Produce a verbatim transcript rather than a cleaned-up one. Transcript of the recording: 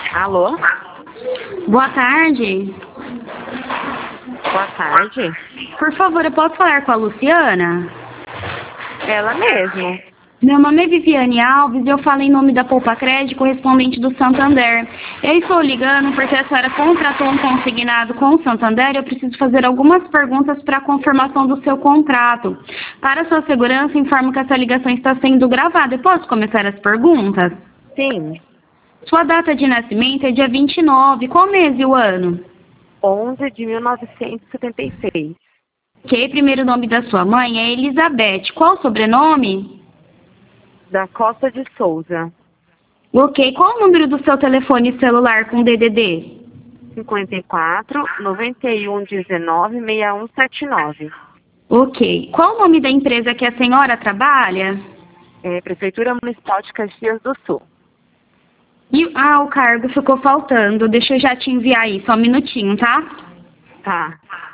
Alô? Boa tarde. Boa tarde. Por favor, eu posso falar com a Luciana? Ela mesmo. Meu nome é Viviane Alves e eu falo em nome da Poupa Crédito, correspondente do Santander. Eu estou ligando porque a senhora contratou um consignado com o Santander e eu preciso fazer algumas perguntas para a confirmação do seu contrato. Para sua segurança, informo que essa ligação está sendo gravada. Eu posso começar as perguntas? Sim. Sua data de nascimento é dia vinte e nove. Qual mês e o ano? onze de mil novecentos e setenta e seis. Ok, primeiro nome da sua mãe é Elizabeth. Qual o sobrenome? Da Costa de Souza. Ok, qual o número do seu telefone celular com D D D? cinquenta e quatro, noventa e um, dezenove, sessenta e um, setenta e nove. Ok, qual o nome da empresa que a senhora trabalha? É, Prefeitura Municipal de Caxias do Sul. E, ah, o cargo ficou faltando. Deixa eu já te enviar aí, só um minutinho, tá? Tá.